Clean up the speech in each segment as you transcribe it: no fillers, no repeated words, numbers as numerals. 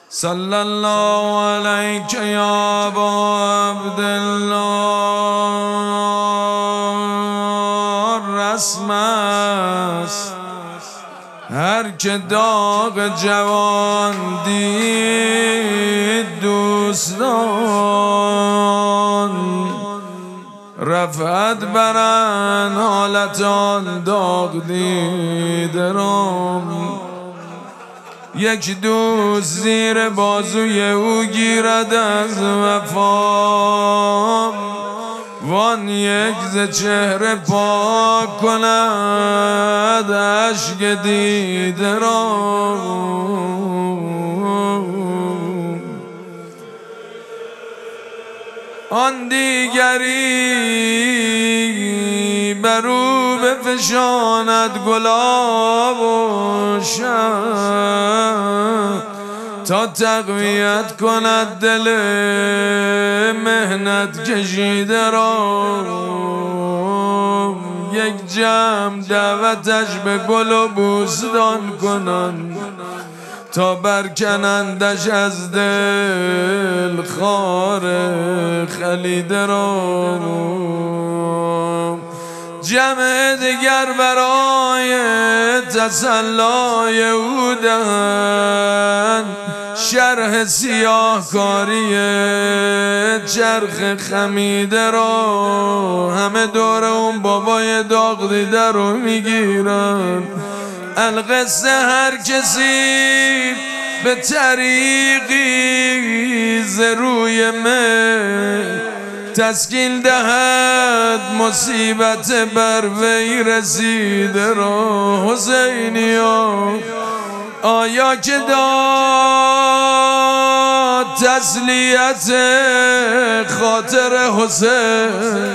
صلی الله علیک یا ابا عبدالله. رسم است هر که داغ جوان دید دوستان، رفعت برن حالت آن داغ دیده رام. یک دوست زیر بازوی او گیرد از وفا، وان یک ز چهره پاک کند اشک دیده را. آن دیگری بر او بفشاند گلاب و شمع، تا تقویت کند دل مهنت کشیده را. یک جمع دعوتش به گل و بوستان کنند، تا برکنندش از دل خار خلیده را. جمع دیگر برای تسلای او دهند شرح سیاهکاری چرخ خمیده را. همه دور اون بابای داغ دیده رو میگیرن. القصه هر کسی به طریقی ز روی من تسکین دهد مصیبت بر وی رسیده را. حسینیا آیا که داد تسلیت خاطر حسین،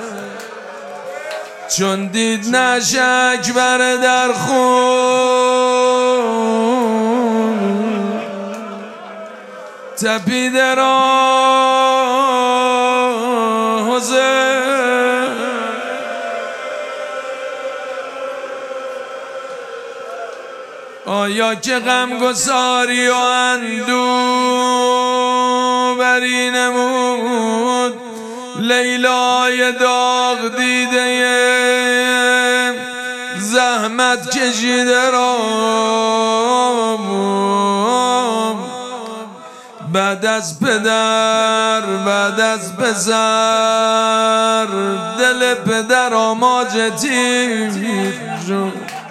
چون دید نعش اکبر در خون تپیده را. حسین آیا که غمگساری و اندوه بری نمود لیلای داغ دیده زحمت کشیده را. بعد از پدر بعد از پسر دل پدر آماج تیر شد.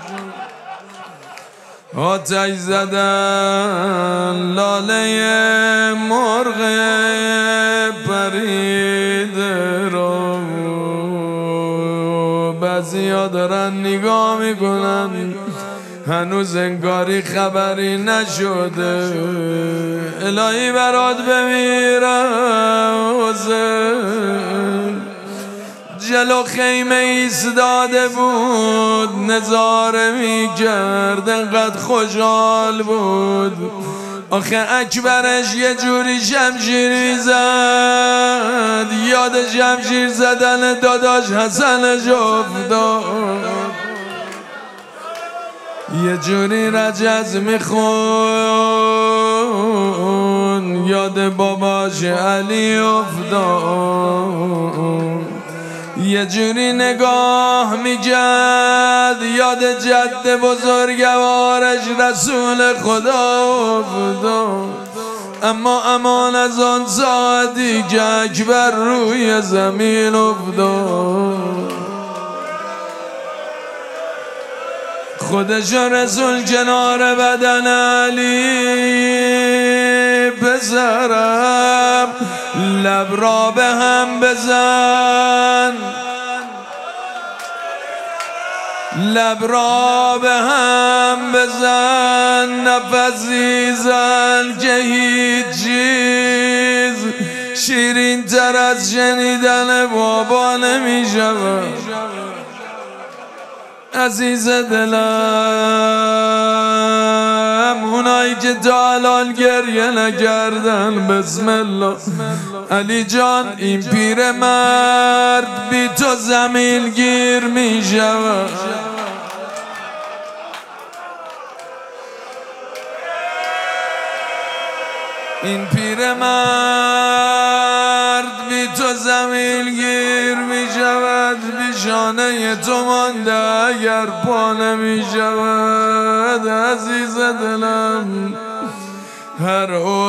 آتش زدن لاله مرغ پریده را. بعضیا دارن نگاه میکنن هنوز انگاری خبری نشده. الهی برات بمیرم حسین. جلو خیمه ایستاده بود نظاره میکرد، انقدر خوشحال بود. آخه اکبرش یه جوری شمشیری زد، یاد شمشیر زدن داداش حسنش افتاد. یه جوری رجز میخون یاد باباش علی افتاد. یه جوری نگاه میکرد یاد جد بزرگوارش رسول خدا افتاد. اما امان از آن ساعتی که اکبر روی زمین افتاد. خودش رسول کنار بدن علی، پسرم لب را به هم بزن، لب را به هم بزن، نفسی زن که هیچ چیز شیرین تر از شنیدن بابا نمی شود. عزیز دلم اونایی که تا الان گریه نکردن بسم الله. علی جان این پیر مرد بی تو زمین گیر می شود. این پیرمرد بی تو زمین گیر می شود، بیشانه تو مانده اگر پا نمی شود. عزیز دلم هر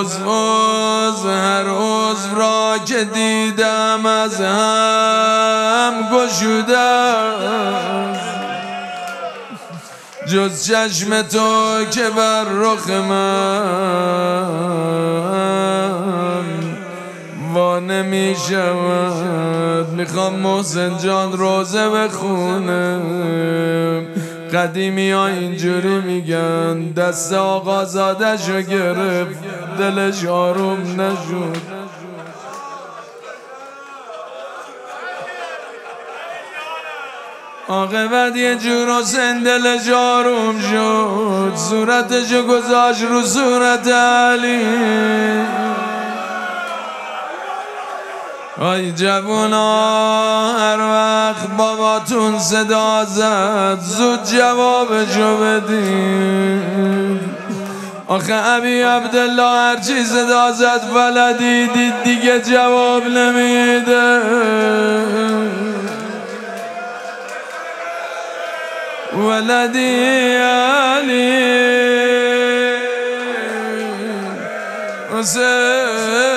عضو را که دیدم از هم گشوده است، جز چشم تو که بر رخ من وا نمی شود. میخوام محسن جان روزه بخونم. قدیمی ها اینجوری میگن دست آقازاده شو گرفت دلش آروم نشد. عاقبت یه جور حسین دلش آروم شد، صورتشو گذاشت رو صورت علی. آی جوونا هر وقت باباتون صدا زد زود جوابشو بدین. آخه ابی عبدالله هرچی صدا زد ولدی دید دیگه جواب نمیده. ولدی علی حسین